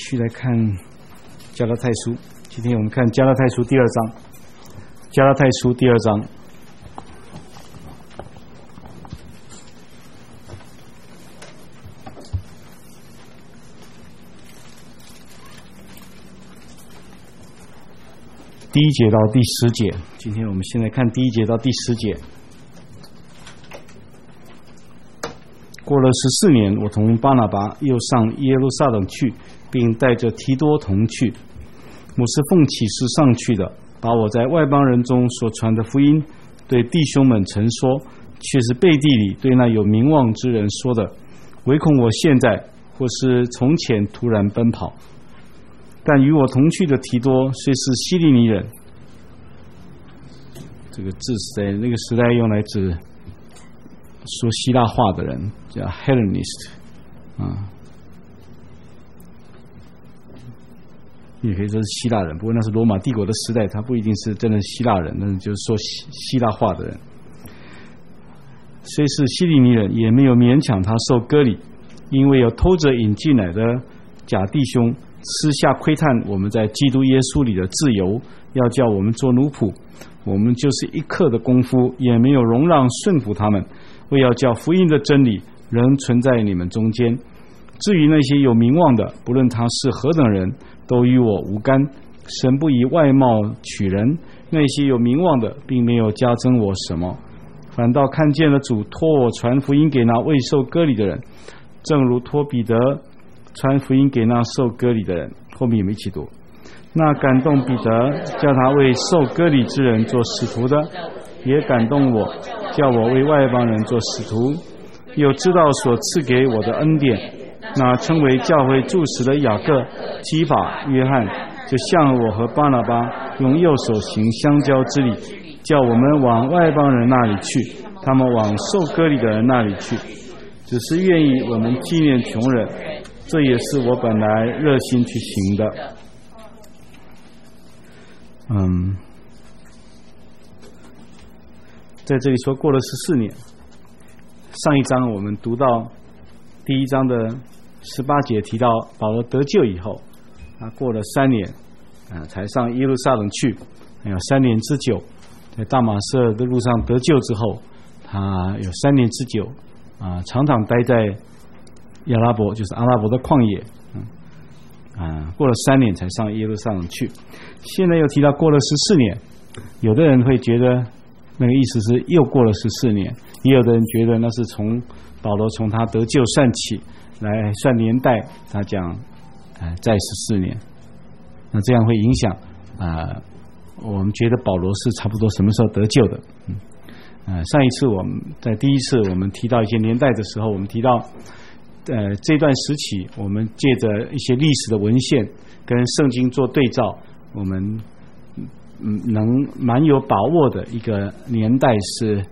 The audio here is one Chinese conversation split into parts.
续来看加拉太书，今天我们看加拉太书第2章。加拉太书第2章，第1节到第10节。今天我们先来看第1节到第10节。过了14年，我同巴拿巴又上耶路撒冷去，并带着提多同去。我是奉启示上去的，把我在外邦人中所传的福音对弟兄们陈说，却是背地里对那有名望之人说的，唯恐我现在或是从前突然奔跑。但与我同去的提多虽是希利尼人，这个字是在那个时代用来指说希腊话的人，叫 Hellenist 也可以说是希腊人，不过那是罗马帝国的时代，他不一定是真的希腊人，那就是说希腊话的人。虽是希利尼人，也没有勉强他受割礼，因为有偷着引进来的假弟兄私下窥探我们在基督耶稣里的自由，要叫我们做奴仆。我们就是一刻的功夫也没有容让顺服他们，为要叫福音的真理仍存在你们中间。至于那些有名望的，不论他是何等人，都与我无干。神不以外貌取人，那些有名望的并没有加增我什么，反倒看见了主托我传福音给那未受割礼的人，正如托彼得传福音给那受割礼的人。后面有没有一起读？那感动彼得叫他为受割礼之人做使徒的，也感动我，叫我为外邦人做使徒。又知道所赐给我的恩典，那称为教会柱石的雅各、基法、约翰，就像我和巴拿巴用右手行相交之礼，叫我们往外邦人那里去，他们往受割礼的人那里去，只是愿意我们纪念穷人，这也是我本来热心去行的。在这里说过了14年，上一章我们读到第1章的18节提到保罗得救以后，他过了3年才上耶路撒冷去，还有3年之久在大马色的路上得救之后，他有3年之久常常待在亚拉伯，就是阿拉伯的旷野，过了3年才上耶路撒冷去。现在又提到过了14年，有的人会觉得那个意思是又过了14年，也有的人觉得那是从保罗从他得救算起来算年代，他讲再14年，那这样会影响我们觉得保罗是差不多什么时候得救的。上一次我们在第1次我们提到一些年代的时候，我们提到这段时期我们借着一些历史的文献跟圣经做对照，我们能蛮有把握的一个年代是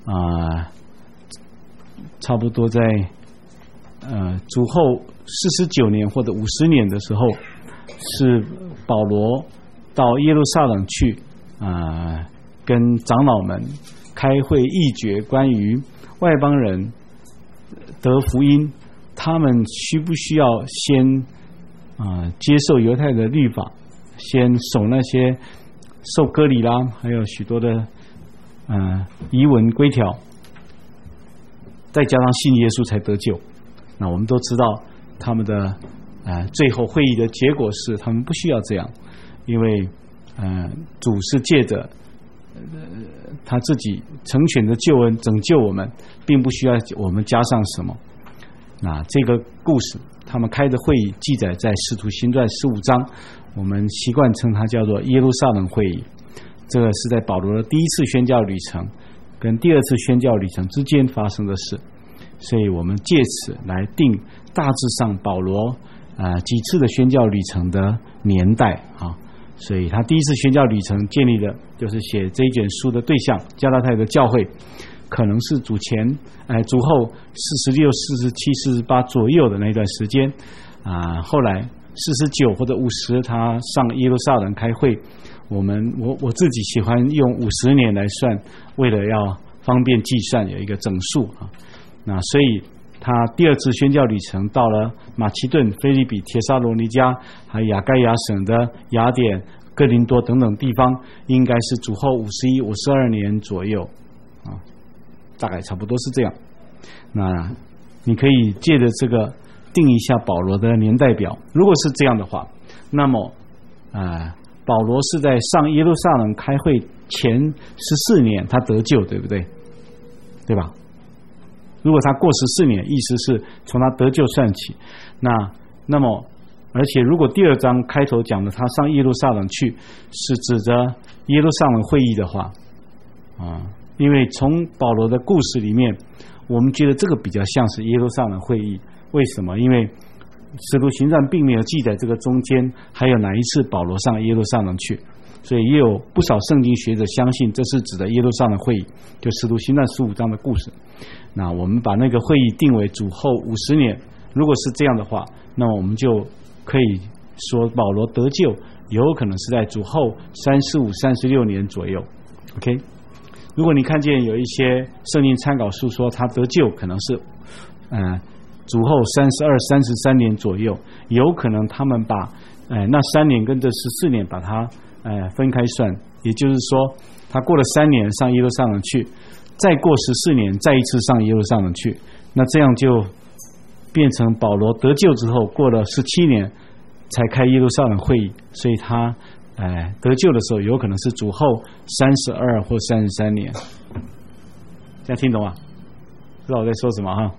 差不多在主后49年或者50年的时候，是保罗到耶路撒冷去跟长老们开会议决关于外邦人得福音，他们需不需要先接受犹太的律法，先守那些受割礼啦，还有许多的仪文规条，再加上信耶稣才得救。那我们都知道他们的最后会议的结果是他们不需要这样，因为主是借着他自己成全的救恩拯救我们，并不需要我们加上什么。那这个故事他们开的会议记载在使徒行传15章，我们习惯称它叫做耶路撒冷会议。这个是在保罗的第1次宣教旅程跟第2次宣教旅程之间发生的事，所以我们借此来定大致上保罗几次的宣教旅程的年代所以他第1次宣教旅程建立的就是写这一卷书的对象加拉太的教会，可能是主后46、47、48左右的那段时间后来49或者50他上耶路撒冷开会，我自己喜欢用50年来算，为了要方便计算有一个整数那所以他第二次宣教旅程到了马其顿、腓立比、帖撒罗尼迦，还有亚该亚省的雅典、哥林多等等地方，应该是主后51、52年左右啊，大概差不多是这样。那你可以借着这个定一下保罗的年代表。如果是这样的话，那么保罗是在上耶路撒冷开会前14年他得救，对不对？对吧？如果他过14年，意思是从他得救算起。那么而且如果第2章开头讲的他上耶路撒冷去是指着耶路撒冷会议的话因为从保罗的故事里面，我们觉得这个比较像是耶路撒冷会议。为什么？因为使徒行传并没有记载这个中间还有哪一次保罗上耶路撒冷去，所以也有不少圣经学者相信这是指的耶路撒冷会议，就使徒行传15章的故事。那我们把那个会议定为主后50年，如果是这样的话，那么我们就可以说保罗得救有可能是在主后35、36年左右。 OK， 如果你看见有一些圣经参考书说他得救可能是主后32、33年左右，有可能他们把那3年跟这14年把它分开算，也就是说他过了3年上耶路撒冷去，再过14年再一次上耶路撒冷去，那这样就变成保罗得救之后过了17年才开耶路撒冷会议，所以他得救的时候有可能是主后32或33年。这样听懂吗？知道我在说什么哈？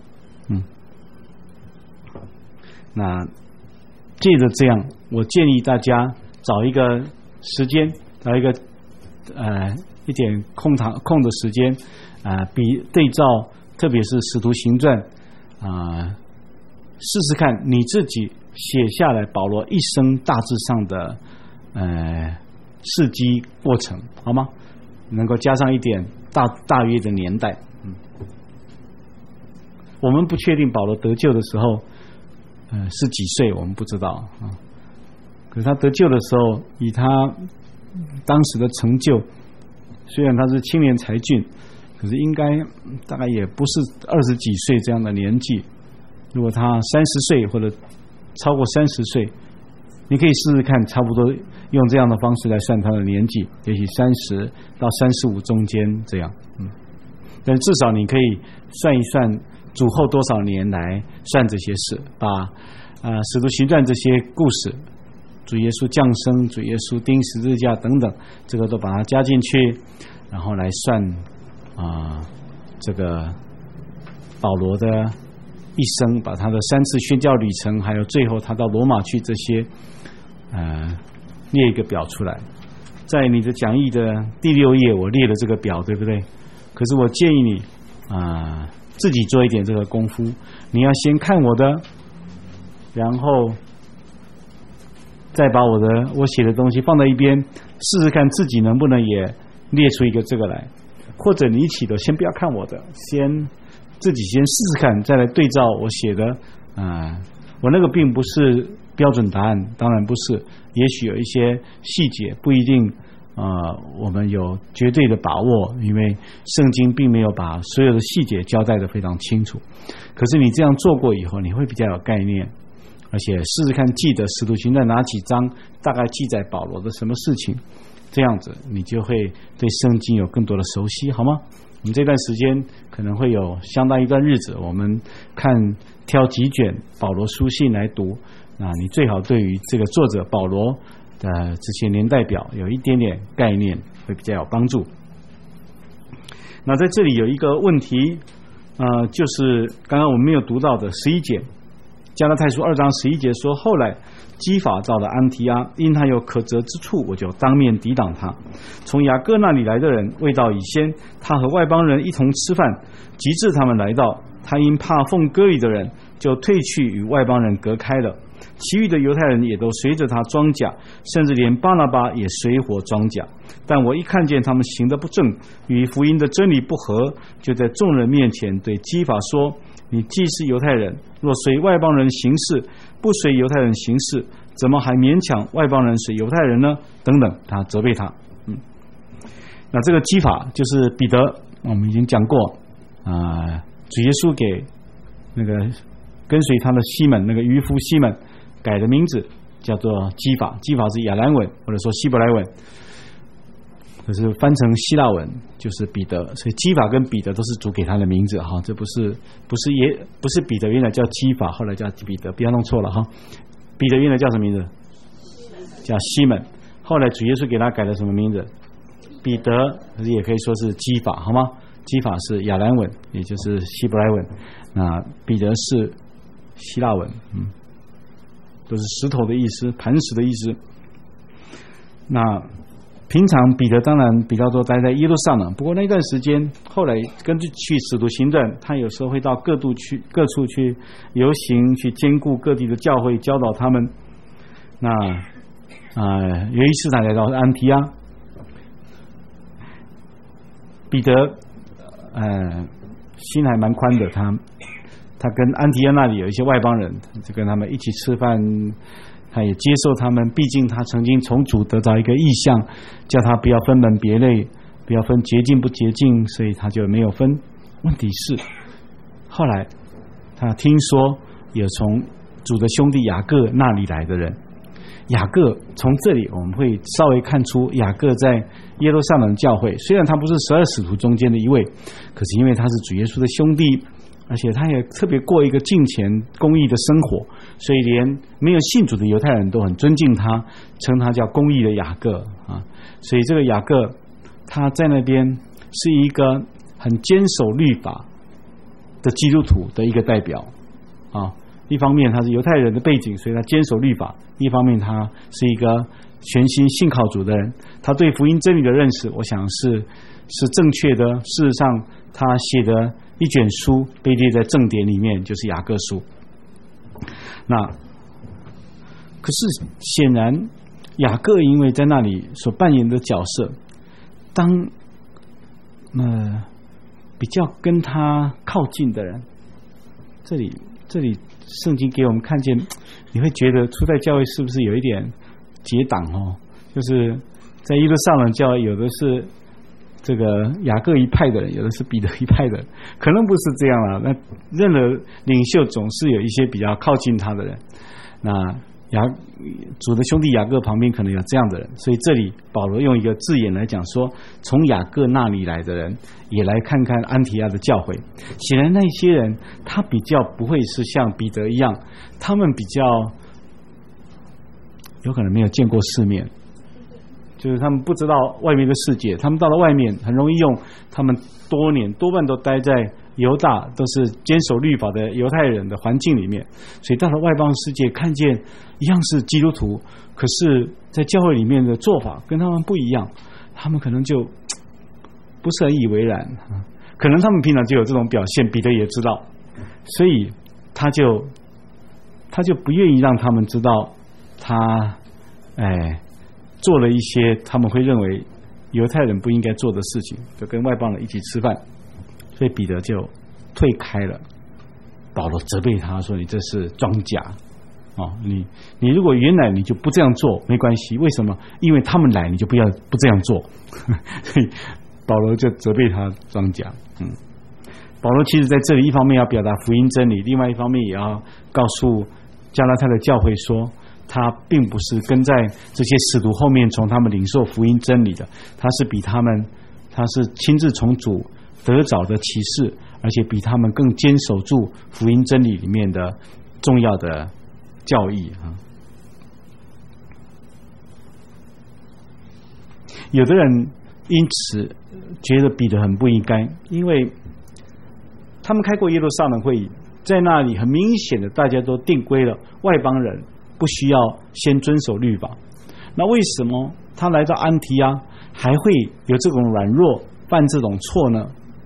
那借着这样，我建议大家找一个时间，找一个一点空的时间比对照，特别是使徒行传试试看你自己写下来保罗一生大致上的事迹过程，好吗？能够加上一点大约的年代。我们不确定保罗得救的时候是几岁，我们不知道可是他得救的时候，以他当时的成就，虽然他是青年才俊，可是应该大概也不是20几岁这样的年纪。如果他30岁或者超过30岁，你可以试试看，差不多用这样的方式来算他的年纪，也许30到35中间这样。但至少你可以算一算主后多少年来算这些事，把使徒行传这些故事，主耶稣降生、主耶稣钉十字架等等，这个都把它加进去，然后来算这个保罗的一生，把他的3次宣教旅程，还有最后他到罗马去这些列一个表出来。在你的讲义的第6页我列了这个表，对不对？可是我建议你自己做一点这个功夫，你要先看我的，然后再把我写的东西放在一边，试试看自己能不能也列出一个这个来，或者你一起的先不要看我的，自己先试试看，再来对照我写的我那个并不是标准答案，当然不是，也许有一些细节不一定我们有绝对的把握，因为圣经并没有把所有的细节交代得非常清楚。可是你这样做过以后，你会比较有概念，而且试试看记得使徒行传哪几章大概记载保罗的什么事情，这样子你就会对圣经有更多的熟悉，好吗？我们这段时间可能会有相当一段日子，我们挑几卷保罗书信来读，那你最好对于这个作者保罗的这些年代表有一点点概念，会比较有帮助。那在这里有一个问题就是刚刚我们没有读到的11节，加拉太书2章11节说，后来基法到了安提阿，因他有可责之处，我就当面抵挡他。从雅各那里来的人未到以先，他和外邦人一同吃饭，及至他们来到，他因怕奉割礼的人，就退去与外邦人隔开了。其余的犹太人也都随着他装甲，甚至连巴拿巴也随伙装甲。但我一看见他们行得不正，与福音的真理不合，就在众人面前对基法说，你既是犹太人，若随外邦人行事，不随犹太人行事，怎么还勉强外邦人随犹太人呢？等等，他责备他。那这个基法就是彼得，我们已经讲过主耶稣给那个跟随他的西门，那个渔夫西门改的名字叫做基法，基法是亚兰文或者说希伯来文，可是翻成希腊文就是彼得，所以基法跟彼得都是主给他的名字哈，这不是彼得原来叫基法，后来叫彼得，不要弄错了哈。彼得原来叫什么名字？叫西门，后来主耶稣给他改了什么名字？彼得，也可以说是基法，好吗？基法是亚兰文，也就是希伯来文，那彼得是希腊文，都是石头的意思，磐石的意思。那平常彼得当然比较多待在耶路撒冷，不过那段时间后来根据去使徒行传，他有时候会到各处去游行，去兼顾各地的教会，教导他们。那有一次他来到安提阿，彼得心还蛮宽的，他跟安提阿那里有一些外邦人，就跟他们一起吃饭，他也接受他们，毕竟他曾经从主得到一个意象，叫他不要分门别类，不要分洁净不洁净，所以他就没有分。问题是后来他听说有从主的兄弟雅各那里来的人，雅各从这里我们会稍微看出雅各在耶路撒冷教会，虽然他不是12使徒中间的一位，可是因为他是主耶稣的兄弟，而且他也特别过一个敬虔公义的生活，所以连没有信主的犹太人都很尊敬他，称他叫公义的雅各啊。所以这个雅各他在那边是一个很坚守律法的基督徒的一个代表啊。一方面他是犹太人的背景，所以他坚守律法；一方面他是一个全心信靠主的人，他对福音真理的认识，我想是正确的。事实上，他写的一卷书被列在正典里面，就是雅各书。那可是显然，雅各因为在那里所扮演的角色，当比较跟他靠近的人，这里圣经给我们看见，你会觉得初代教会是不是有一点结党哦？就是在耶路撒冷教会，有的是这个雅各一派的人，有的是彼得一派的人，可能不是这样啦。那任何领袖总是有一些比较靠近他的人，那主的兄弟雅各旁边可能有这样的人，所以这里保罗用一个字眼来讲说，从雅各那里来的人也来看看安提阿的教会。显然那些人他比较不会是像彼得一样，他们比较有可能没有见过世面，就是他们不知道外面的世界，他们到了外面很容易用他们多年多半都待在犹大，都是坚守律法的犹太人的环境里面，所以到了外邦世界看见一样是基督徒，可是在教会里面的做法跟他们不一样，他们可能就不是很以为然，可能他们平常就有这种表现，彼得也知道，所以他就不愿意让他们知道他做了一些他们会认为犹太人不应该做的事情，就跟外邦人一起吃饭，所以彼得就退开了。保罗责备他说：“你这是装假哦，你如果原来你就不这样做没关系，为什么？因为他们来你就不这样做。”所以保罗就责备他装假。保罗其实在这里一方面要表达福音真理，另外一方面也要告诉加拉太的教会说，他并不是跟在这些使徒后面从他们领受福音真理的，他是亲自从主得着的启示，而且比他们更坚守住福音真理里面的重要的教义啊。有的人因此觉得彼得很不应该，因为他们开过耶路撒冷会议，在那里很明显的大家都定规了外邦人不需要先遵守律法，那为什么他来到安提阿还会有这种软弱犯这种错呢？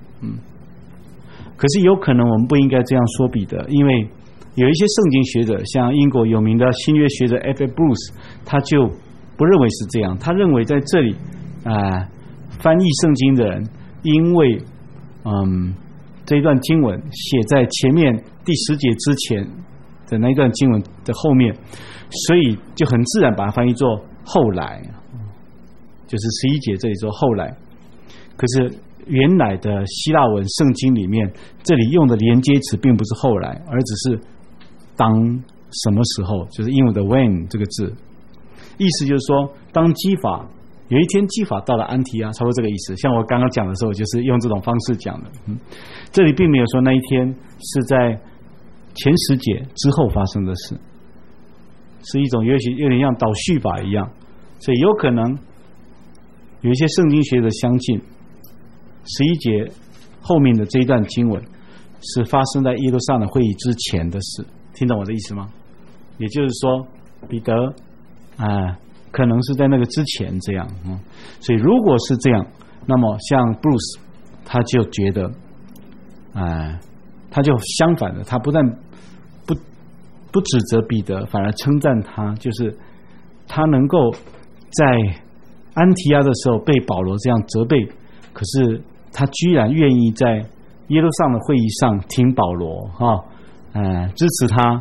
可是有可能我们不应该这样说彼得，因为有一些圣经学者，像英国有名的新约学者 F.A. Bruce， 他就不认为是这样，他认为在这里翻译圣经的人因为这一段经文写在前面第10节之前的那一段经文的后面，所以就很自然把它翻译作后来，就是11节这里说后来。 可是原来的希腊文圣经里面，这里用的连接词并不是后来，而只是当什么时候，就是英文的 when 这个字，意思就是说，当基法有一天基法到了安提阿，差不多这个意思。像我刚刚讲的时候，就是用这种方式讲的。这里并没有说那一天是在前10节之后发生的事，是一种有点像倒叙法一样，所以有可能有一些圣经学者相信11节后面的这一段经文是发生在耶路撒冷会议之前的事。听懂我的意思吗？也就是说，彼得可能是在那个之前这样。所以如果是这样，那么像 Bruce 他就觉得他就相反的，他不但不指责彼得，反而称赞他，就是他能够在安提阿的时候被保罗这样责备，可是他居然愿意在耶路撒冷会议上听保罗支持他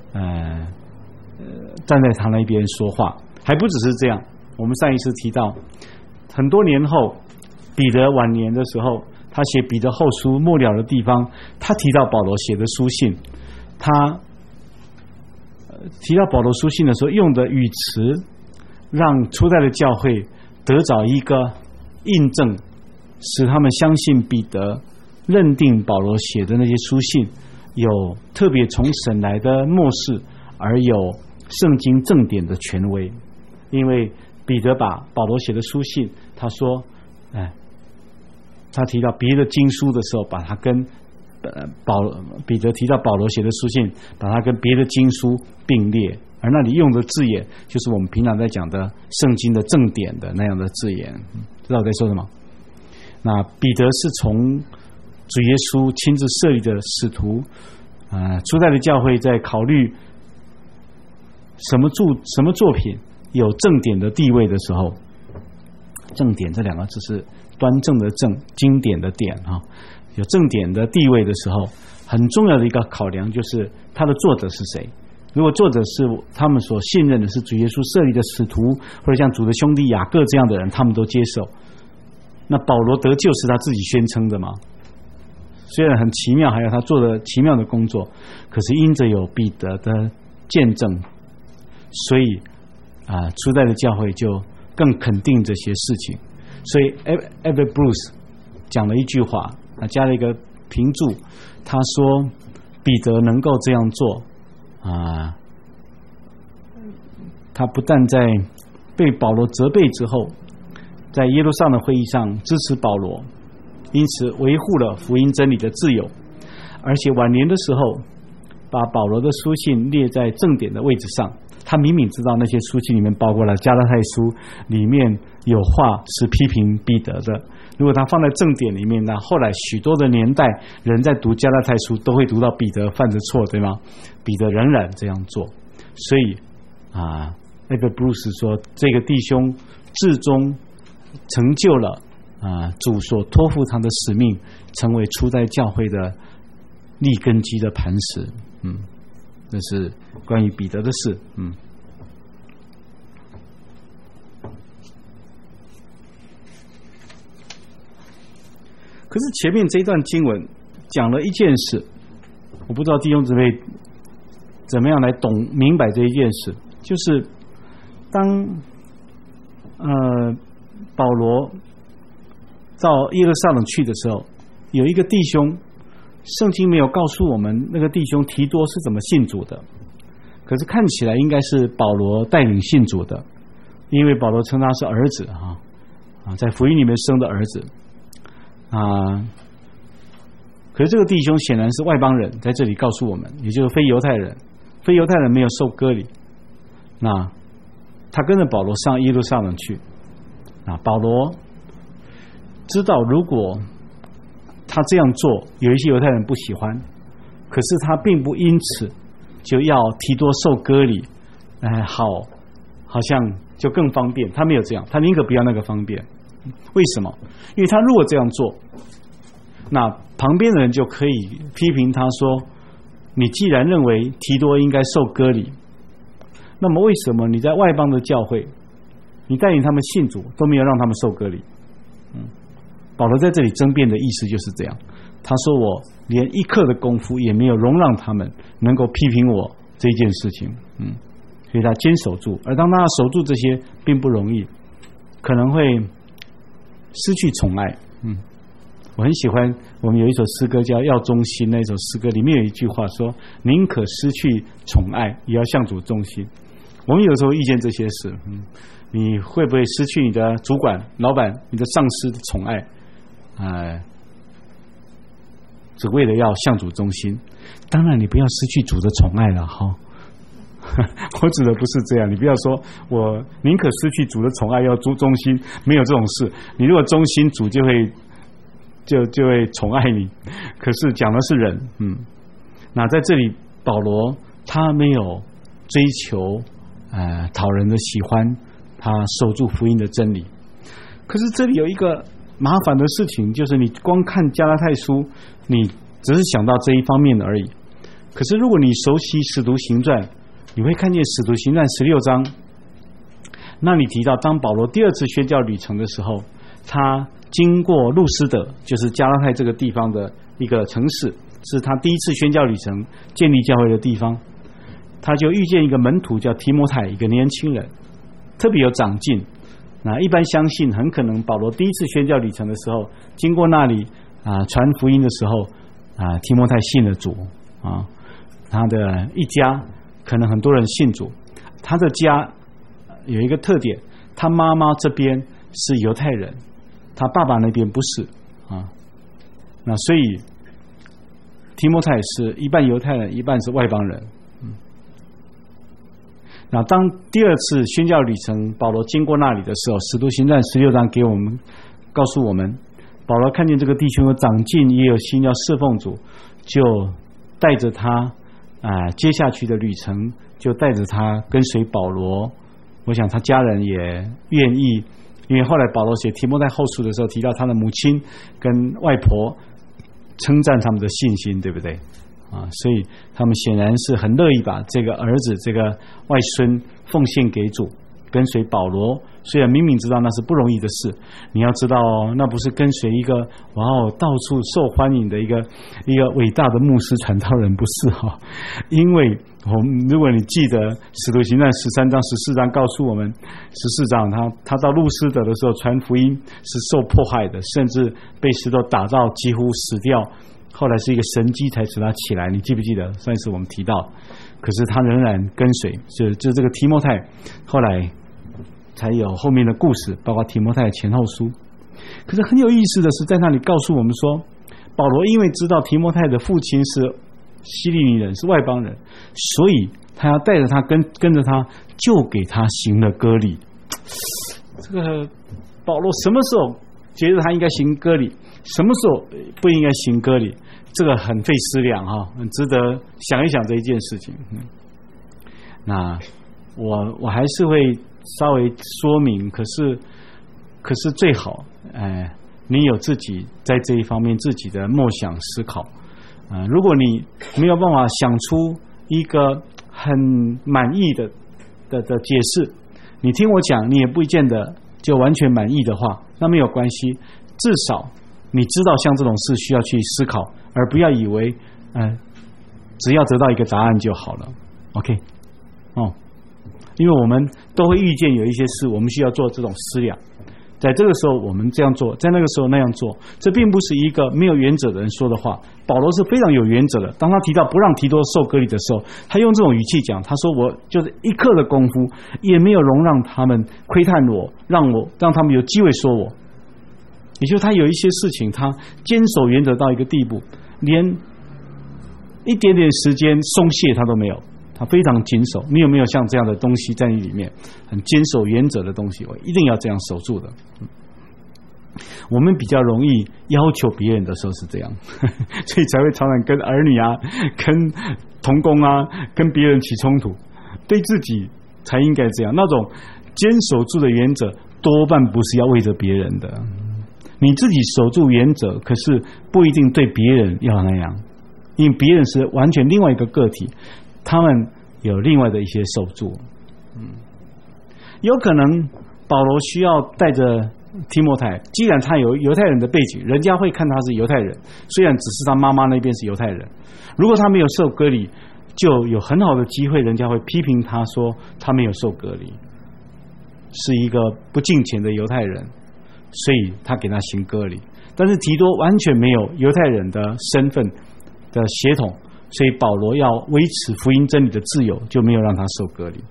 站在他那边说话。还不只是这样，我们上一次提到很多年后彼得晚年的时候，他写彼得后书末了的地方，他提到保罗写的书信，他提到保罗书信的时候用的语词，让初代的教会得着一个印证，使他们相信彼得认定保罗写的那些书信有特别从神来的默示，而有圣经正典的权威。因为彼得把保罗写的书信，他说他提到别的经书的时候，把它跟彼得提到保罗写的书信，把它跟别的经书并列，而那里用的字眼就是我们平常在讲的圣经的正典的那样的字眼。知道我在说什么？那彼得是从主耶稣亲自设立的使徒，初代的教会在考虑什么作品有正典的地位的时候，正典这两个字是端正的正，经典的典有正典的地位的时候，很重要的一个考量就是他的作者是谁。如果作者是他们所信任的是主耶稣设立的使徒，或者像主的兄弟雅各这样的人，他们都接受。那保罗得救是他自己宣称的嘛？虽然很奇妙，还有他做的奇妙的工作，可是因着有彼得的见证，所以初代的教会就更肯定这些事情。所以 Everett Bruce 讲了一句话，加了一个评注，他说彼得能够这样做他不但在被保罗责备之后，在耶路撒冷会议上支持保罗，因此维护了福音真理的自由，而且晚年的时候把保罗的书信列在正典的位置上。他明明知道那些书信里面包括了加拉太书里面有话是批评彼得的，如果他放在正典里面，那后来许多的年代人在读加拉太书都会读到彼得犯的错，对吗？彼得仍然这样做。所以那个 Bruce 说，这个弟兄至终成就了主所托付他的使命，成为初代教会的立根基的磐石。这是关于彼得的事。可是前面这一段经文讲了一件事，我不知道弟兄姊妹怎么样来明白这一件事，就是当保罗到耶路撒冷去的时候，有一个弟兄，圣经没有告诉我们那个弟兄提多是怎么信主的，可是看起来应该是保罗带领信主的，因为保罗称他是儿子在福音里面生的儿子可是这个弟兄显然是外邦人，在这里告诉我们，也就是非犹太人没有受割礼，那他跟着保罗上耶路撒冷去。保罗知道如果他这样做有一些犹太人不喜欢，可是他并不因此就要提多受割礼，好像就更方便，他没有这样，他宁可不要那个方便。为什么？因为他如果这样做，那旁边的人就可以批评他说，你既然认为提多应该受割礼，那么为什么你在外邦的教会，你带领他们信主都没有让他们受割礼？ 保罗在这里争辩的意思就是这样，他说我连一刻的功夫也没有容让他们能够批评我这件事情，所以他坚守住。而当他守住这些并不容易，可能会失去宠爱。我很喜欢我们有一首诗歌叫《要忠心》，那首诗歌里面有一句话说：宁可失去宠爱，也要向主忠心。我们有时候遇见这些事，你会不会失去你的主管、老板、你的上司的宠爱？只为了要向主忠心。当然，你不要失去主的宠爱了哈。我指的不是这样，你不要说我宁可失去主的宠爱，要忠心，没有这种事。你如果忠心，主就会宠爱你。可是讲的是人，那在这里保罗他没有追求讨人的喜欢，他守住福音的真理。可是这里有一个麻烦的事情，就是你光看加拉太书，你只是想到这一方面而已。可是如果你熟悉使徒行传，你会看见使徒行传16章，那里提到当保罗第二次宣教旅程的时候，他经过路斯德，就是加拉太这个地方的一个城市，是他第一次宣教旅程建立教会的地方。他就遇见一个门徒叫提摩太，一个年轻人，特别有长进。那一般相信很可能保罗第一次宣教旅程的时候，经过那里传福音的时候提摩太信了主他的一家可能很多人信主。他的家有一个特点，他妈妈这边是犹太人，他爸爸那边不是那所以提摩太是一半犹太人，一半是外邦人。那当第二次宣教旅程保罗经过那里的时候，使徒行传16章给我们告诉我们，保罗看见这个弟兄有长进，也有心要侍奉主，就带着他接下去的旅程，就带着他跟随保罗。我想他家人也愿意，因为后来保罗写提摩太后书的时候提到他的母亲跟外婆称赞他们的信心，对不对所以他们显然是很乐意把这个儿子这个外孙奉献给主，跟随保罗。虽然明明知道那是不容易的事，你要知道那不是跟随一个到处受欢迎的一个伟大的牧师传道人，不是因为如果你记得使徒行传13章14章告诉我们，14章他到路斯德的时候传福音是受迫害的，甚至被石头打到几乎死掉，后来是一个神迹才使他起来，你记不记得？上一次我们提到，可是他仍然跟随，就这个提摩太，后来才有后面的故事，包括提摩太前后书。可是很有意思的是，在那里告诉我们说，保罗因为知道提摩太的父亲是希利尼人，是外邦人，所以他要带着他跟着他，就给他行了割礼。这个保罗什么时候觉得他应该行割礼，什么时候不应该行割礼，这个很费思量很值得想一想这一件事情。那我还是会稍微说明，可是最好你有自己在这一方面自己的默想思考如果你没有办法想出一个很满意的解释，你听我讲你也不见得就完全满意的话，那没有关系，至少你知道像这种事需要去思考，而不要以为只要得到一个答案就好了。 OK 因为我们都会遇见有一些事我们需要做这种思量，在这个时候我们这样做，在那个时候那样做，这并不是一个没有原则的人说的话。保罗是非常有原则的，当他提到不让提多受割礼的时候，他用这种语气讲，他说我就是一刻的功夫也没有容让他们窥探我，让他们有机会说我。也就是他有一些事情他坚守原则到一个地步，连一点点时间松懈他都没有，他非常谨守。你有没有像这样的东西在你里面，很坚守原则的东西？我一定要这样守住的。我们比较容易要求别人的时候是这样，所以才会常常跟儿女跟同工跟别人起冲突。对自己才应该这样，那种坚守住的原则多半不是要为着别人的。你自己守住原则，可是不一定对别人要那样，因为别人是完全另外一个个体，他们有另外的一些守住。有可能保罗需要带着提摩太，既然他有犹太人的背景，人家会看他是犹太人，虽然只是他妈妈那边是犹太人。如果他没有受割礼，就有很好的机会，人家会批评他说他没有受割礼，是一个不敬虔的犹太人，所以他给他行割礼。但是提多完全没有犹太人的身份的血统，所以保罗要维持福音真理的自由，就没有让他受割礼。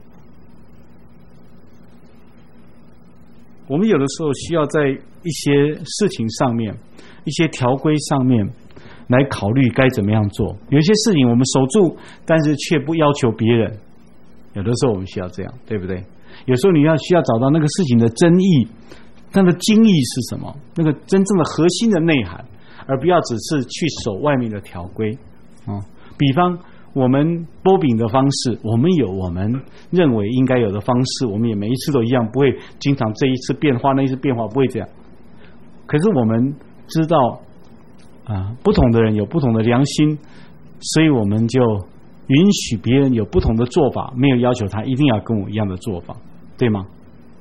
我们有的时候需要在一些事情上面，一些条规上面来考虑该怎么样做。有一些事情我们守住，但是却不要求别人，有的时候我们需要这样，对不对？有时候你需要找到那个事情的真意，它的精义是什么，那个真正的核心的内涵，而不要只是去守外面的条规。比方我们剥饼的方式，我们有我们认为应该有的方式，我们也每一次都一样，不会经常这一次变化那一次变化，不会这样。可是我们知道不同的人有不同的良心，所以我们就允许别人有不同的做法，没有要求他一定要跟我一样的做法，对吗？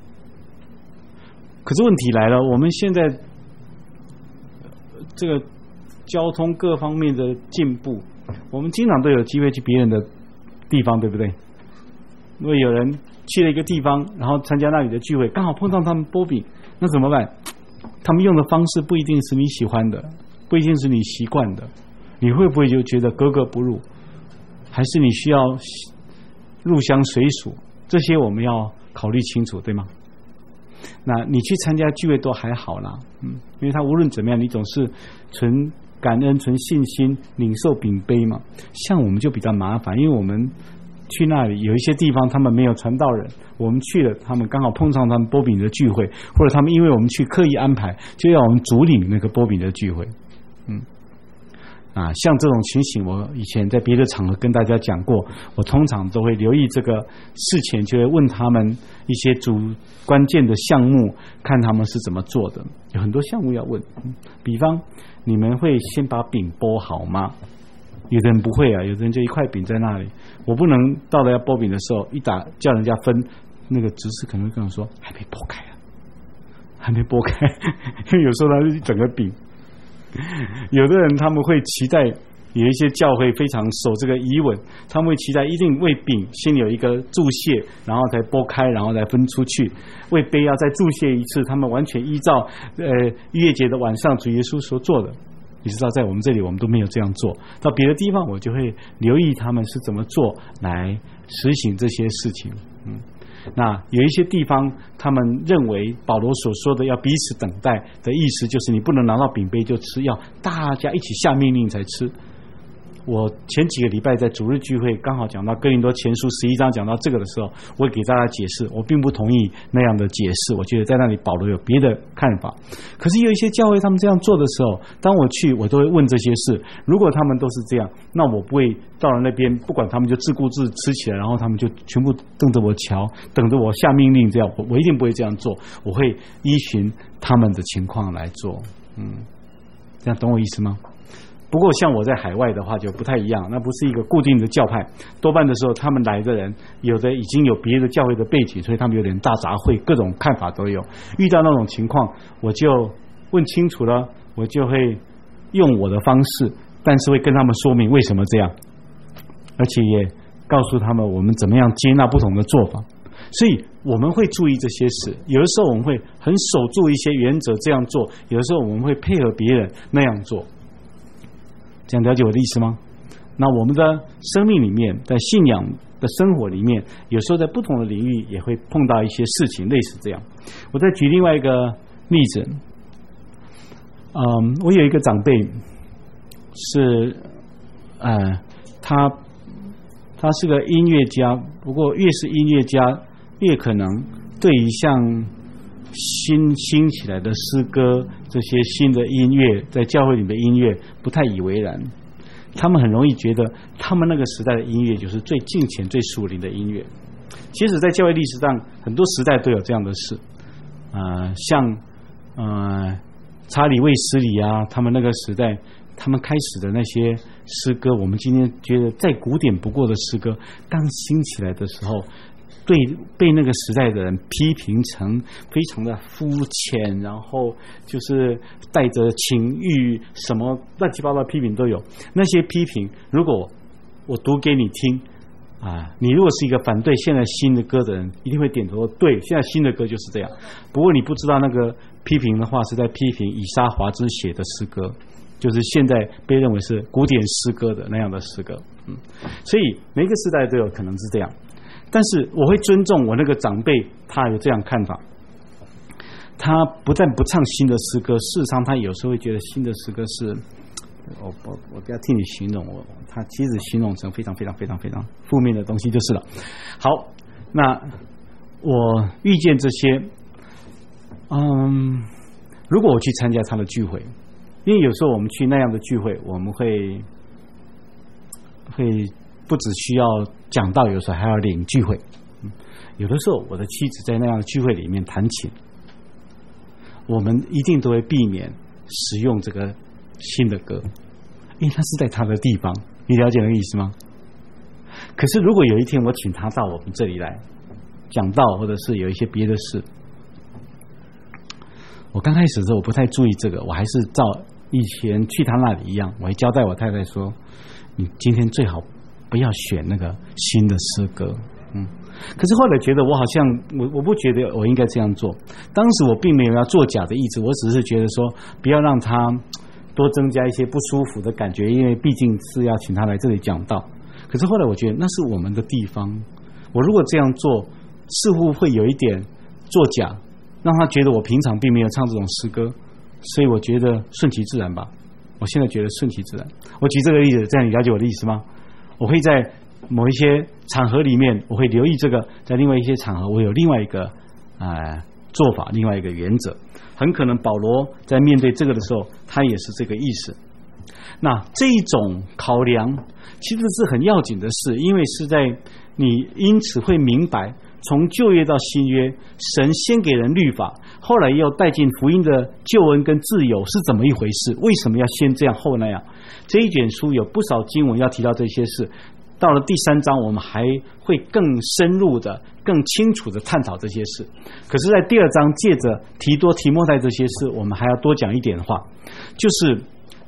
可是问题来了，我们现在这个交通各方面的进步，我们经常都有机会去别人的地方，对不对？如果有人去了一个地方，然后参加那里的聚会，刚好碰到他们剥饼，那怎么办？他们用的方式不一定是你喜欢的，不一定是你习惯的，你会不会就觉得格格不入？还是你需要入乡随俗？这些我们要考虑清楚，对吗？那你去参加聚会都还好啦，因为他无论怎么样，你总是存感恩、存信心，领受饼杯嘛。像我们就比较麻烦，因为我们去那里有一些地方他们没有传道人，我们去了，他们刚好碰上他们剥饼的聚会，或者他们因为我们去刻意安排，就要我们主领那个剥饼的聚会。像这种情形，我以前在别的场合跟大家讲过，我通常都会留意这个事前，就会问他们一些关键的项目，看他们是怎么做的。有很多项目要问，比方你们会先把饼剥好吗？有的人不会啊，有的人就一块饼在那里，我不能到了要剥饼的时候一打叫人家分，那个执事可能会跟我说还没剥开啊，还没剥开，因为有时候它是一整个饼。有的人他们会期待，有一些教会非常守这个仪文，他们会期待一定为饼先有一个注谢，然后再剥开，然后再分出去。为杯要再注谢一次，他们完全依照逾越节的晚上主耶稣所做的。你知道在我们这里我们都没有这样做，到别的地方我就会留意他们是怎么做来实行这些事情。那有一些地方他们认为保罗所说的要彼此等待的意思，就是你不能拿到饼杯就吃，要大家一起下命令才吃。我前几个礼拜在主日聚会刚好讲到哥林多前书11章讲到这个的时候，我给大家解释，我并不同意那样的解释，我觉得在那里保罗有别的看法。可是有一些教会他们这样做的时候，当我去我都会问这些事，如果他们都是这样，那我不会到了那边不管他们就自顾自吃起来，然后他们就全部瞪着我瞧，等着我下命令，这样我一定不会这样做，我会依循他们的情况来做。这样懂我意思吗？不过像我在海外的话就不太一样，那不是一个固定的教派，多半的时候他们来的人有的已经有别的教会的背景，所以他们有点大杂烩，各种看法都有。遇到那种情况我就问清楚了，我就会用我的方式，但是会跟他们说明为什么这样，而且也告诉他们我们怎么样接纳不同的做法。所以我们会注意这些事，有的时候我们会很守住一些原则这样做，有的时候我们会配合别人那样做。这样了解我的意思吗？那我们的生命里面，在信仰的生活里面，有时候在不同的领域也会碰到一些事情类似这样。我再举另外一个例子，我有一个长辈是他是个音乐家，不过越是音乐家越可能对于像新兴起来的诗歌，这些新的音乐，在教会里的音乐不太以为然，他们很容易觉得他们那个时代的音乐就是最敬虔最属灵的音乐。其实在教会历史上很多时代都有这样的事，像查理卫斯理啊，他们那个时代他们开始的那些诗歌，我们今天觉得再古典不过的诗歌，刚兴起来的时候被那个时代的人批评成非常的肤浅，然后就是带着情欲，什么乱七八糟的批评都有。那些批评，如果我读给你听啊，你如果是一个反对现在新的歌的人，一定会点头说对，现在新的歌就是这样。不过你不知道那个批评的话是在批评以沙华兹写的诗歌，就是现在被认为是古典诗歌的那样的诗歌。所以每个时代都有可能是这样。但是我会尊重我那个长辈，他有这样看法。他不但不唱新的诗歌，事实上他有时候会觉得新的诗歌是，我不要替你形容，他其实形容成非常非常非常非常负面的东西就是了。好，那我遇见这些，如果我去参加他的聚会，因为有时候我们去那样的聚会，我们会不只需要讲道，有时候还要领聚会。有的时候我的妻子在那样的聚会里面弹琴，我们一定都会避免使用这个新的歌，因为他是在他的地方，你了解那个意思吗？可是如果有一天我请他到我们这里来讲道，或者是有一些别的事，我刚开始的时候我不太注意这个，我还是照以前去他那里一样，我会交代我太太说，你今天最好不要选那个新的诗歌。可是后来觉得我好像我不觉得我应该这样做。当时我并没有要作假的意思，我只是觉得说不要让他多增加一些不舒服的感觉，因为毕竟是要请他来这里讲道。可是后来我觉得那是我们的地方，我如果这样做似乎会有一点作假，让他觉得我平常并没有唱这种诗歌，所以我觉得顺其自然吧。我现在觉得顺其自然。我举这个例子，这样你了解我的意思吗？我会在某一些场合里面我会留意这个，在另外一些场合我有另外一个做法，另外一个原则。很可能保罗在面对这个的时候他也是这个意思。那这一种考量其实是很要紧的事，因为是在你因此会明白从旧约到新约，神先给人律法，后来又带进福音的救恩跟自由是怎么一回事，为什么要先这样后那样。这一卷书有不少经文要提到这些事，到了第3章我们还会更深入的更清楚的探讨这些事。可是在第2章借着提多提摩太这些事，我们还要多讲一点话，就是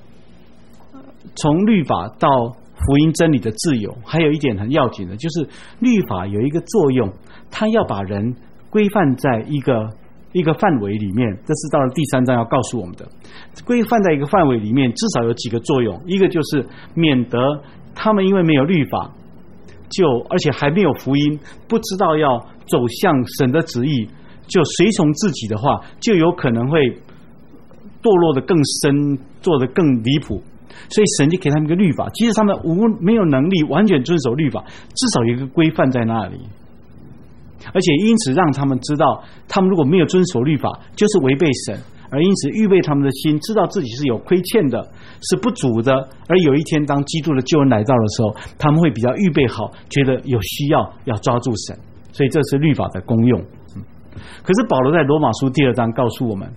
从律法到福音真理的自由，还有一点很要紧的，就是律法有一个作用，它要把人规范在一个范围里面，这是到了第3章要告诉我们的。规范在一个范围里面至少有几个作用，一个就是免得他们因为没有律法，而且还没有福音，不知道要走向神的旨意，就随从自己的话，就有可能会堕落的更深，做得更离谱。所以神就给他们一个律法，即使他们没有能力完全遵守律法，至少有一个规范在那里，而且因此让他们知道，他们如果没有遵守律法就是违背神，而因此预备他们的心，知道自己是有亏欠的，是不足的，而有一天当基督的救恩来到的时候，他们会比较预备好，觉得有需要抓住神。所以这是律法的功用。可是保罗在罗马书第2章告诉我们，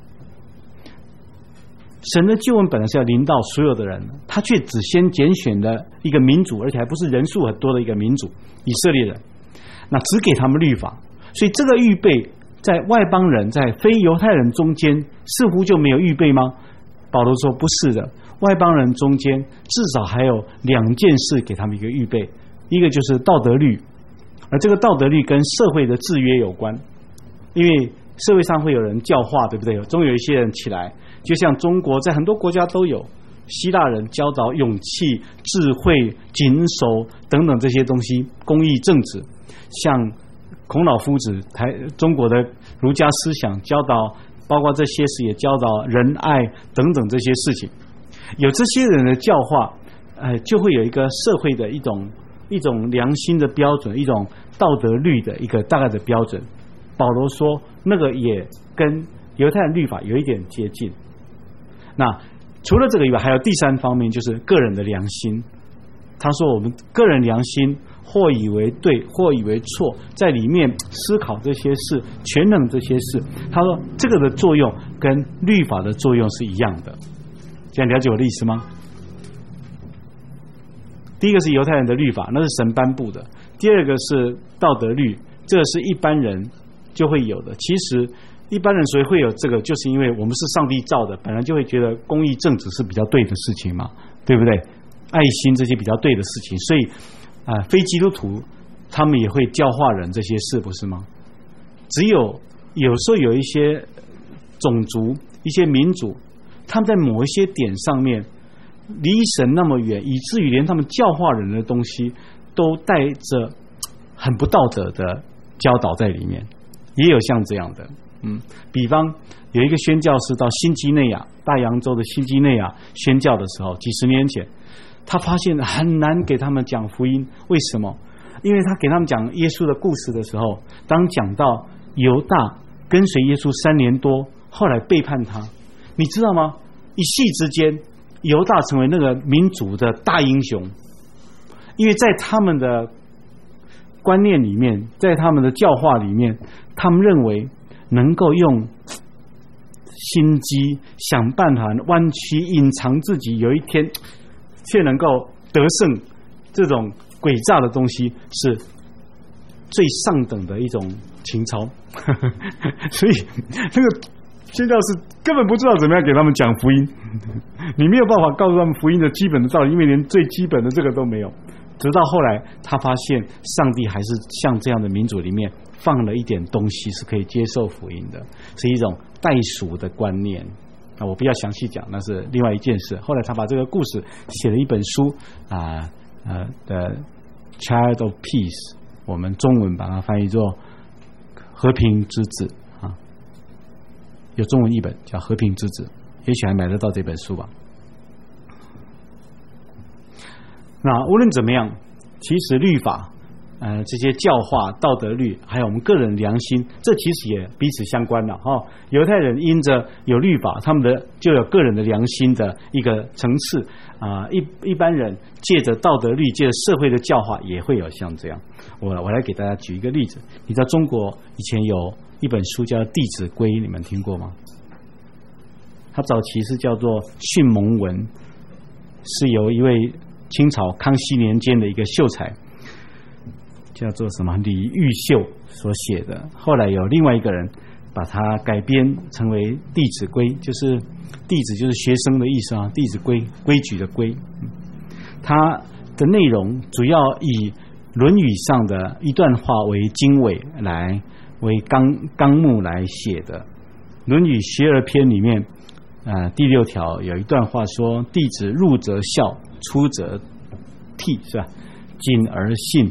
神的救恩本来是要临到所有的人，他却只先拣选了一个民族，而且还不是人数很多的一个民族，以色列人，那只给他们律法。所以这个预备在外邦人在非犹太人中间似乎就没有预备吗？保罗说不是的，外邦人中间至少还有2件事给他们一个预备，一个就是道德律，而这个道德律跟社会的制约有关，因为社会上会有人教化，对不对？总有一些人起来，就像中国在很多国家都有希腊人教导勇气、智慧、谨守等等这些东西，公义正直，像孔老夫子中国的儒家思想教导，包括这些事也教导仁爱等等这些事情。有这些人的教化，就会有一个社会的一种良心的标准，一种道德律的一个大概的标准。保罗说那个也跟犹太人律法有一点接近。那除了这个以外，还有第3方面，就是个人的良心。他说我们个人良心或以为对或以为错，在里面思考这些事，权能这些事，他说这个的作用跟律法的作用是一样的。这样了解我的意思吗？第一个是犹太人的律法，那是神颁布的；第二个是道德律， 这个是一般人就会有的。其实一般人所以会有这个，就是因为我们是上帝造的，本来就会觉得公义正直是比较对的事情嘛，对不对？爱心这些比较对的事情，所以非基督徒他们也会教化人这些事，不是吗？只有时候有一些种族、一些民族，他们在某一些点上面离神那么远，以至于连他们教化人的东西都带着很不道德的教导在里面，也有像这样的。比方有一个宣教士到新几内亚，大洋洲的新几内亚宣教的时候，几十年前，他发现很难给他们讲福音。为什么？因为他给他们讲耶稣的故事的时候，当讲到犹大跟随耶稣3年多，后来背叛他，你知道吗？一夕之间，犹大成为那个民族的大英雄，因为在他们的观念里面，在他们的教化里面，他们认为能够用心机想办法弯曲隐藏自己，有一天却能够得胜，这种诡诈的东西是最上等的一种情操所以这个宣教士根本不知道怎么样给他们讲福音你没有办法告诉他们福音的基本的道理，因为连最基本的这个都没有。直到后来他发现上帝还是像这样的民族里面放了一点东西是可以接受福音的，是一种代赎的观念。我不要详细讲，那是另外一件事。后来他把这个故事写了一本书的 Child of Peace， 我们中文把它翻译作和平之子啊，有中文译本叫和平之子，也许还买得到这本书吧。那无论怎么样，其实律法这些教化、道德律，还有我们个人良心，这其实也彼此相关了哈。犹太人因着有律法，他们的就有个人的良心的一个层次一般人借着道德律，借着社会的教化，也会有像这样。我来给大家举一个例子。你知道中国以前有一本书叫《弟子规》，你们听过吗？它早期是叫做训蒙文，是由一位清朝康熙年间的一个秀才叫做什么李毓秀所写的，后来有另外一个人把它改编成为《弟子规》，就是弟子就是学生的意思啊，《弟子规》规矩的规。它的内容主要以《论语》上的一段话为经纬为纲目来写的。《论语·学而篇》里面第6条有一段话说：弟子入则孝，出则悌，是吧？谨而信，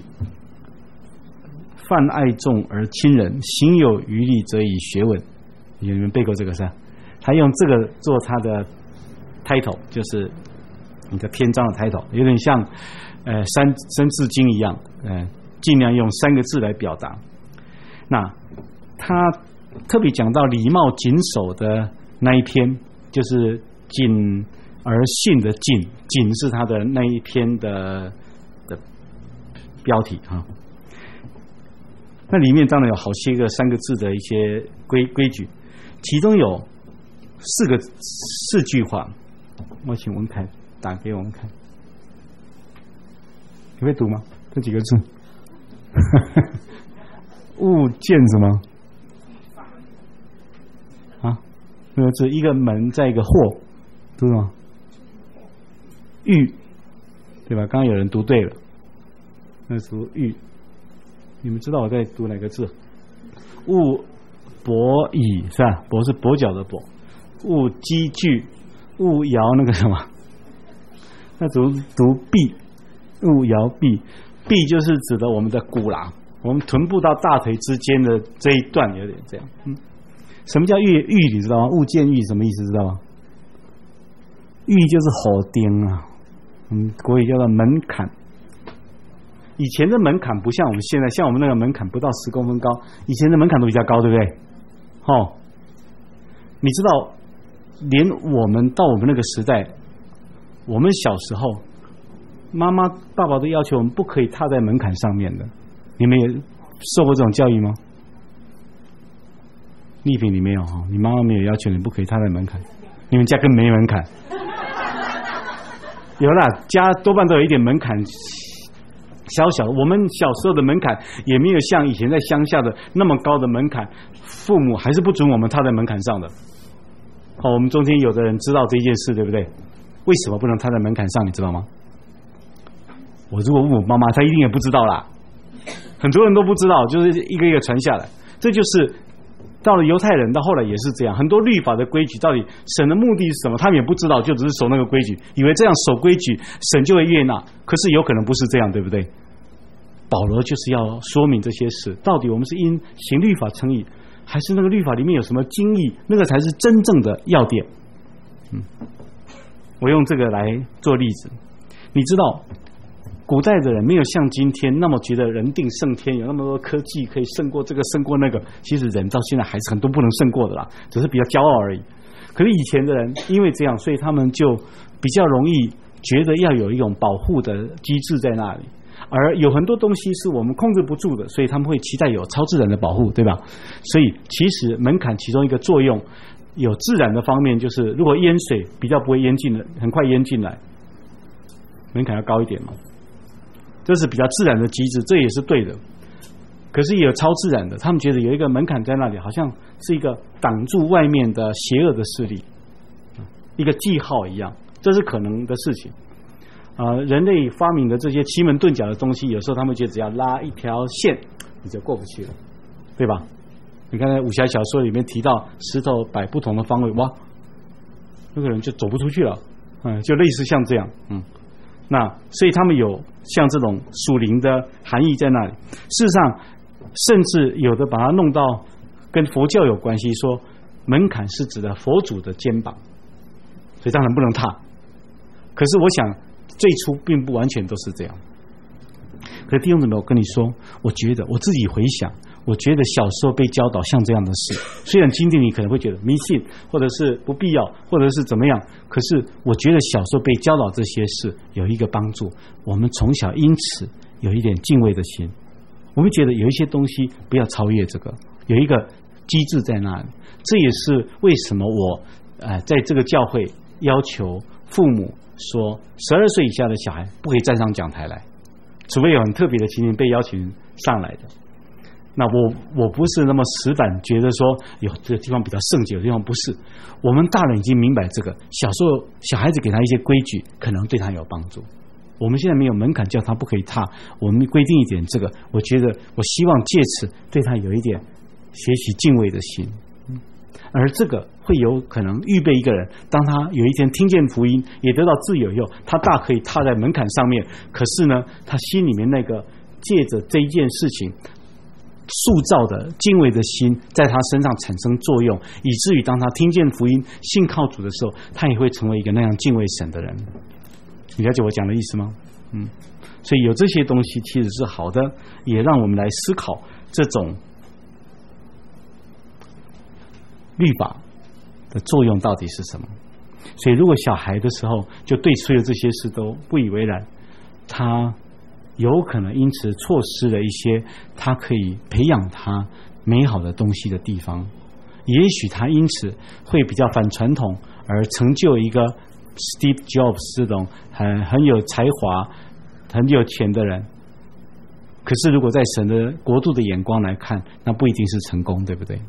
泛爱众而亲仁，行有余力则以学问。你们背过这个是吧？他用这个做他的 title， 就是你的篇章的 title， 有点像三字经一样，尽量用3个字来表达。那他特别讲到礼貌谨守的那一篇，就是谨而信的谨是他的那一篇的标题哈。那里面当然有好些个3个字的一些规矩，其中有4句话，我请文凯打给我们看，你会读吗？这几个字勿见什么啊？那个字，一个门在一个或，读什么？欲，对吧？刚刚有人读对了，那读欲。你们知道我在读哪个字？勿跛倚，是吧？跛是跛脚的跛。勿积聚，勿摇那个什么？那读臂，勿摇臂。臂就是指的我们的骨啦，我们臀部到大腿之间的这一段有点这样。什么叫欲？你知道吗？勿见欲什么意思？知道吗？欲就是火钉啊，国语叫做门槛。以前的门槛不像我们现在，像我们那个门槛不到10公分高，以前的门槛都比较高，对不对？你知道，连我们到我们那个时代，我们小时候，妈妈爸爸都要求我们不可以踏在门槛上面的。你们也受过这种教育吗？丽萍，你没有哈？你妈妈没有要求你不可以踏在门槛，你们家根本没门槛。有啦，家多半都有一点门槛小小的，我们小时候的门槛也没有像以前在乡下的那么高的门槛，父母还是不准我们踏在门槛上的。我们中间有的人知道这件事，对不对？为什么不能踏在门槛上？你知道吗？我如果问我妈妈，她一定也不知道啦。很多人都不知道，就是一个一个传下来。这就是到了犹太人，到后来也是这样。很多律法的规矩，到底神的目的是什么，他们也不知道，就只是守那个规矩，以为这样守规矩，神就会悦纳。可是有可能不是这样，对不对？保罗就是要说明这些事，到底我们是因行律法称义，还是那个律法里面有什么精义，那个才是真正的要点。我用这个来做例子，你知道古代的人没有像今天那么觉得人定胜天，有那么多科技可以胜过这个胜过那个，其实人到现在还是很多不能胜过的啦，只是比较骄傲而已。可是以前的人因为这样，所以他们就比较容易觉得要有一种保护的机制在那里，而有很多东西是我们控制不住的，所以他们会期待有超自然的保护，对吧？所以其实门槛其中一个作用有自然的方面，就是如果淹水比较不会淹进来，很快淹进来，门槛要高一点嘛，这是比较自然的机制，这也是对的。可是也有超自然的，他们觉得有一个门槛在那里，好像是一个挡住外面的邪恶的势力，一个记号一样，这是可能的事情。人类发明的这些奇门遁甲的东西，有时候他们觉得只要拉一条线，你就过不去了，对吧？你看在武侠小说里面提到石头摆不同的方位，哇，那个人就走不出去了，就类似像这样，那所以他们有像这种属灵的含义在那里。事实上，甚至有的把它弄到跟佛教有关系，说门槛是指的佛祖的肩膀，所以当然不能踏。可是我想最初并不完全都是这样。可是弟兄姊妹，我跟你说，我觉得我自己回想，我觉得小时候被教导像这样的事，虽然今天你可能会觉得迷信，或者是不必要，或者是怎么样，可是我觉得小时候被教导这些事有一个帮助，我们从小因此有一点敬畏的心，我们觉得有一些东西不要超越这个，有一个机制在那里。这也是为什么我在这个教会要求父母说12岁以下的小孩不可以站上讲台来，除非有很特别的情形被邀请上来的。那我不是那么死板，觉得说有这个地方比较圣洁，有的地方不是。我们大人已经明白这个，小时候小孩子给他一些规矩，可能对他有帮助。我们现在没有门槛叫他不可以踏，我们规定一点这个，我觉得我希望借此对他有一点学习敬畏的心。而这个会有可能预备一个人，当他有一天听见福音也得到自由以后，他大可以踏在门槛上面，可是呢他心里面那个借着这一件事情塑造的敬畏的心在他身上产生作用，以至于当他听见福音信靠主的时候，他也会成为一个那样敬畏神的人。你了解我讲的意思吗？所以有这些东西其实是好的，也让我们来思考这种律法的作用到底是什么。所以如果小孩的时候就对所有这些事都不以为然，他有可能因此错失了一些他可以培养他美好的东西的地方，也许他因此会比较反传统，而成就一个 Steve Jobs 这种很有才华很有钱的人。可是如果在神的国度的眼光来看，那不一定是成功，对不对？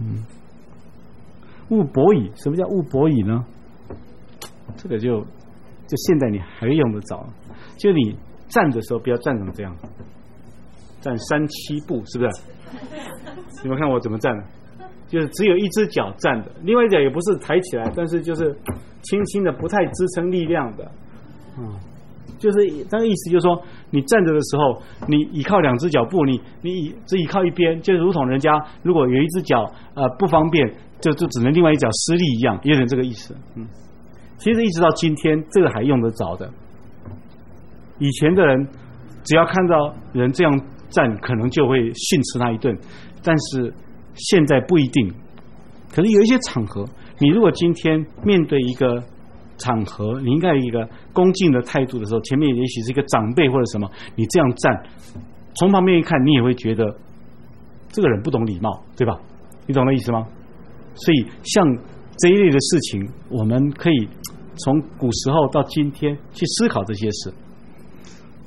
勿博矣，什么叫勿博矣呢？这个就现在你还用得着，就你站的时候不要站成这样，站3-7步，是不是？你们看我怎么站的，就是只有一只脚站的，另外一脚也不是抬起来，但是就是轻轻的，不太支撑力量的，就是这个意思，就是说你站着的时候，你依靠2只脚步，你只依靠一边，就如同人家如果有一只脚不方便，就只能另外一脚施力一样，有点这个意思。其实一直到今天，这个还用得着的。以前的人只要看到人这样站，可能就会训斥他一顿，但是现在不一定。可是有一些场合，你如果今天面对一个场合，你应该有一个恭敬的态度的时候，前面也许是一个长辈或者什么，你这样站，从旁边一看，你也会觉得这个人不懂礼貌，对吧？你懂那意思吗？所以像这一类的事情，我们可以从古时候到今天去思考这些事。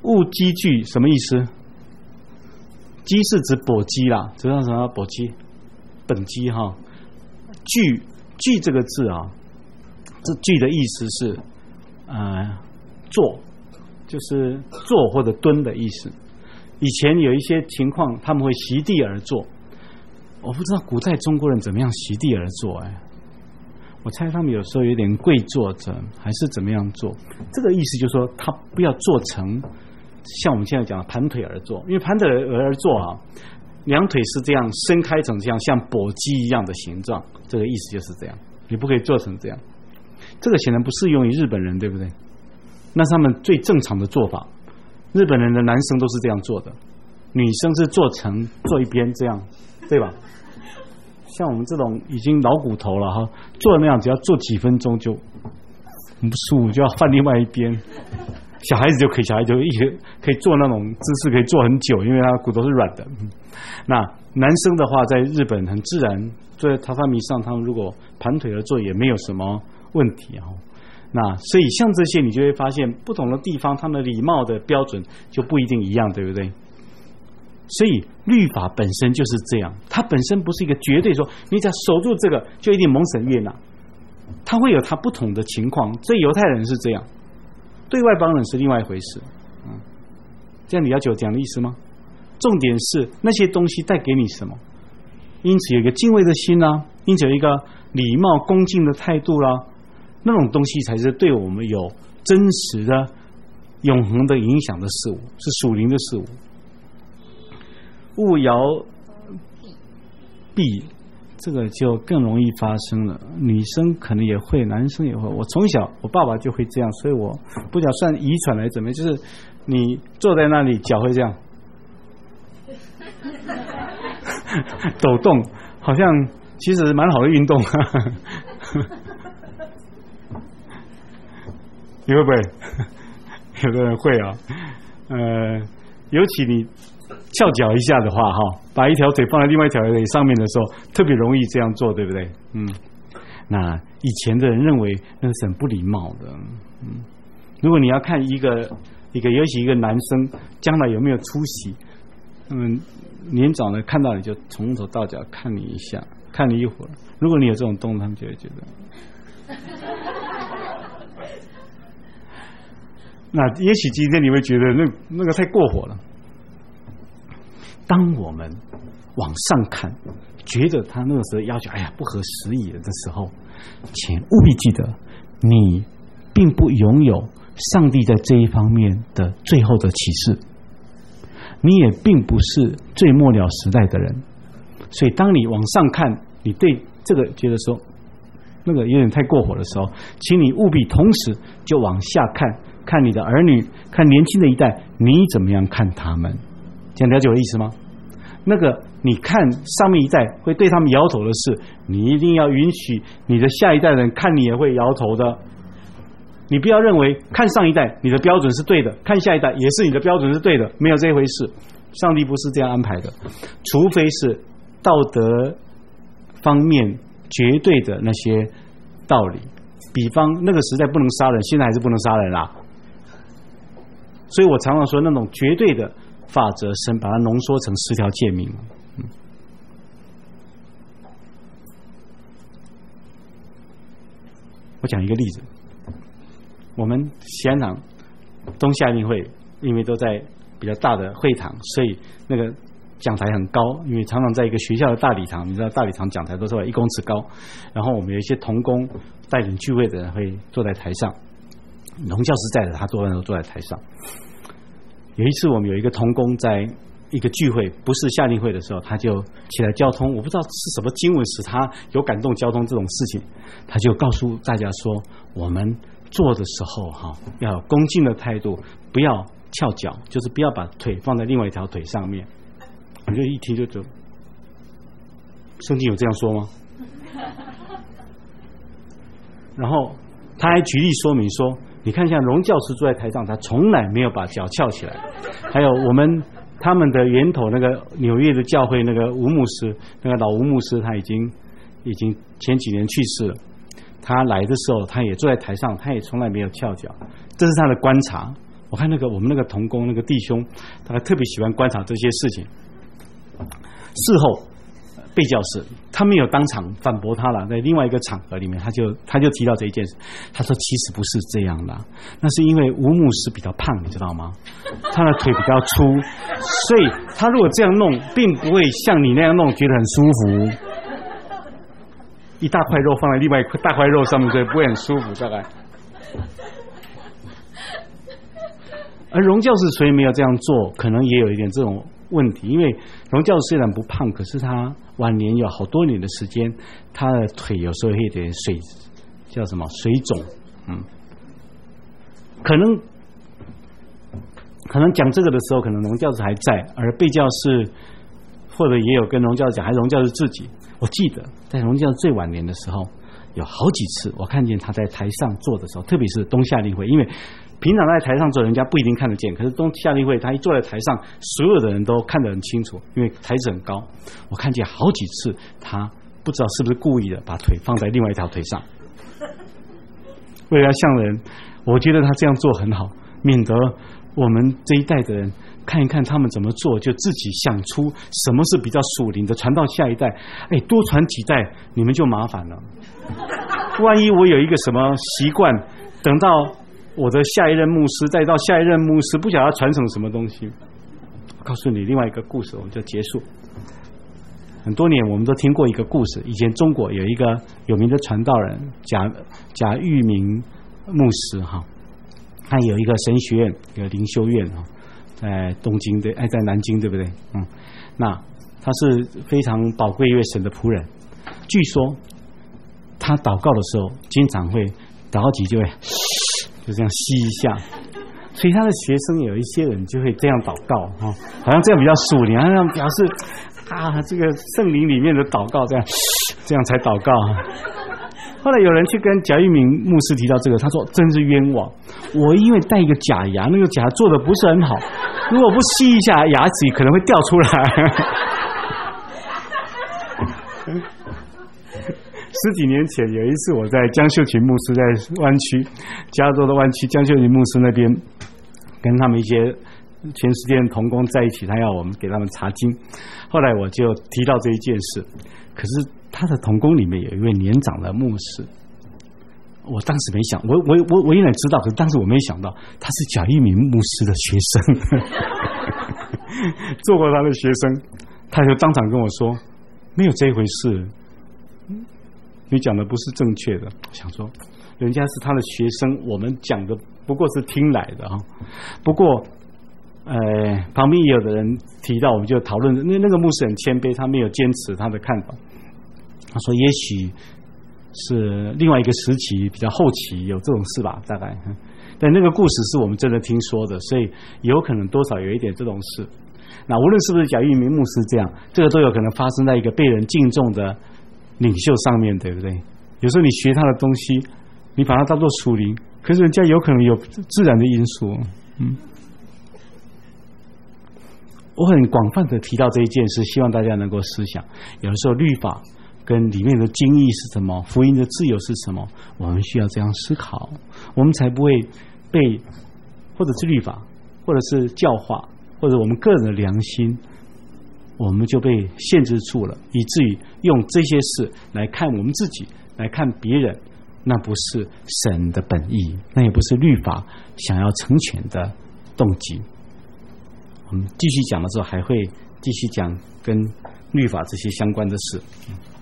勿积聚什么意思？积是指跛鸡啦，知道什么跛鸡？本鸡哈。聚这个字啊，这聚的意思是坐，就是坐或者蹲的意思。以前有一些情况，他们会席地而坐。我不知道古代中国人怎么样席地而坐我猜他们有时候有点跪坐着，还是怎么样做。这个意思就是说，他不要做成像我们现在讲的盘腿而坐，因为盘腿而坐啊，两腿是这样伸开成这样，像跛鸡一样的形状。这个意思就是这样，你不可以做成这样。这个显然不适用于日本人，对不对？那是他们最正常的做法。日本人的男生都是这样做的，女生是坐一边这样，对吧？像我们这种已经老骨头了哈，坐那样只要坐几分钟就很不舒服，就要换另外一边。小孩子就可以，小孩就可以做那种姿势，可以坐很久，因为他骨头是软的。那男生的话，在日本很自然，坐在榻榻米上，他们如果盘腿而坐也没有什么问题哈。那所以像这些，你就会发现不同的地方，他们礼貌的标准就不一定一样，对不对？所以律法本身就是这样，它本身不是一个绝对说你只要守住这个就一定蒙神悦纳，它会有它不同的情况。所以犹太人是这样，对外邦人是另外一回事。这样你了解我讲的意思吗？重点是那些东西带给你什么，因此有一个敬畏的心啦，因此有一个礼貌恭敬的态度啦，那种东西才是对我们有真实的永恒的影响的事物，是属灵的事物。勿摇臂，这个就更容易发生了。女生可能也会，男生也会。我从小我爸爸就会这样，所以我不讲算遗传来怎么样，就是你坐在那里脚会这样抖动，好像其实蛮好的运动。你会不会？有的人会啊，尤其你翘脚一下的话哈，把一条腿放在另外一条腿上面的时候，特别容易这样做，对不对？那以前的人认为那是很不礼貌的。如果你要看一个，尤其一个男生将来有没有出息，年长的看到你就从头到脚看你一下，看你一会儿。如果你有这种动作，他们就会觉得。那也许今天你会觉得那个太过火了。当我们往上看，觉得他那个时候要求不合时宜的时候，请务必记得，你并不拥有上帝在这一方面的最后的启示，你也并不是最末了时代的人。所以当你往上看，你对这个觉得说那个有点太过火的时候，请你务必同时就往下看你的儿女，看年轻的一代，你怎么样看他们？这样了解我的意思吗？那个你看上面一代会对他们摇头的事，你一定要允许你的下一代人看你也会摇头的。你不要认为看上一代你的标准是对的，看下一代也是你的标准是对的，没有这一回事。上帝不是这样安排的，除非是道德方面绝对的那些道理，比方那个时代不能杀人，现在还是不能杀人啦。所以我常常说那种绝对的法则，神把它浓缩成10条诫命。我讲一个例子，我们西安堂东夏令会，因为都在比较大的会堂，所以那个讲台很高，因为常常在一个学校的大礼堂，你知道大礼堂讲台都是1公尺高，然后我们有一些同工带领聚会的人会坐在台上，龙教师在的，他多半都坐在台上。有一次我们有一个同工在一个聚会，不是夏令会的时候，他就起来交通，我不知道是什么经文使他有感动交通这种事情，他就告诉大家说，我们做的时候要有恭敬的态度，不要翘脚，就是不要把腿放在另外一条腿上面。我就一听就圣经有这样说吗？然后他还举例说明说，你看像荣教师坐在台上，他从来没有把脚翘起来。还有他们的源头那个纽约的教会那个吴牧师，那个老吴牧师，他已经前几年去世了。他来的时候，他也坐在台上，他也从来没有翘脚，这是他的观察。 我看我们那个同工那个弟兄，他特别喜欢观察这些事情。事后贝教士他没有当场反驳他了，在另外一个场合里面，他就提到这一件事。他说其实不是这样的，那是因为吴牧师比较胖，你知道吗？他的腿比较粗，所以他如果这样弄，并不会像你那样弄觉得很舒服。一大块肉放在另外一大块肉上面，所以不会很舒服，大概。而荣教士虽然没有这样做，可能也有一点这种问题，因为荣教士虽然不胖，可是他晚年有好多年的时间，他的腿有时候会有点叫什么水肿，可能讲这个的时候，可能荣教士还在，而贝教士或者也有跟荣教士讲，还是荣教士自己。我记得在荣教士最晚年的时候，有好几次我看见他在台上坐的时候，特别是东夏例会，因为平常在台上坐，人家不一定看得见，可是东夏例会，他一坐在台上，所有的人都看得很清楚，因为台子很高。我看见好几次，他不知道是不是故意的，把腿放在另外一条腿上，为了要像人。我觉得他这样做很好，免得我们这一代的人看一看他们怎么做，就自己想出什么是比较属灵的，传到下一代。多传几代，你们就麻烦了。万一我有一个什么习惯，等到我的下一任牧师，再到下一任牧师，不晓得传承什么东西。我告诉你另外一个故事，我们就结束。很多年我们都听过一个故事，以前中国有一个有名的传道人贾玉明牧师哈，他有一个神学院，一个灵修院哈，在东京的，在南京，对不对？那他是非常宝贵一位神的仆人。据说他祷告的时候，经常会祷告几就会就这样吸一下，所以他的学生有一些人就会这样祷告哈，好像这样比较属灵，好像表示这个圣灵里面的祷告这样才祷告。后来有人去跟贾玉明牧师提到这个，他说真是冤枉，我因为戴一个假牙，那个假牙做的不是很好，如果不吸一下，牙齿可能会掉出来。十几年前有一次，我在江秀琴牧师在湾区，加州的湾区，江秀琴牧师那边跟他们一些全世界的同工在一起，他要我们给他们查经。后来我就提到这一件事，可是他的同工里面有一位年长的牧师，我当时没想，我有点知道，可是当时我没想到他是贾玉明牧师的学生，做过他的学生，他就当场跟我说，没有这回事，你讲的不是正确的。我想说，人家是他的学生，我们讲的不过是听来的哈。不过旁边也有的人提到，我们就讨论，那个牧师很谦卑，他没有坚持他的看法。他说也许是另外一个时期比较后期有这种事吧，大概。但那个故事是我们真的听说的，所以有可能多少有一点这种事。那无论是不是贾玉明牧师这样，这个都有可能发生在一个被人敬重的领袖上面，对不对？有时候你学他的东西，你把它当作属灵，可是人家有可能有自然的因素。我很广泛的提到这一件事，希望大家能够思想。有的时候律法跟里面的经义是什么，福音的自由是什么，我们需要这样思考，我们才不会被或者是律法，或者是教化，或者我们个人的良心，我们就被限制住了，以至于用这些事来看我们自己，来看别人，那不是神的本意，那也不是律法想要成全的动机。我们继续讲的时候，还会继续讲跟律法这些相关的事。